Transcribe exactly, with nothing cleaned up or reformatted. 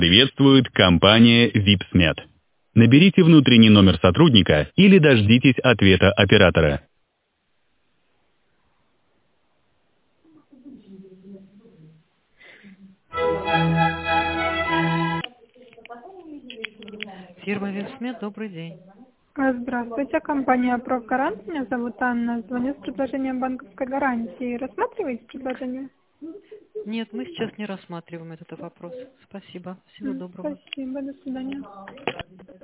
Приветствует компания Vipsmed. Наберите внутренний номер сотрудника или дождитесь ответа оператора. Фирма Випсмед, добрый день. А, Здравствуйте, компания «Профгарант». Меня зовут Анна. Звоню с предложением банковской гарантии. Рассматриваете предложение? Нет, мы сейчас не рассматриваем этот вопрос. Спасибо. Всего М, доброго. Спасибо, до свидания.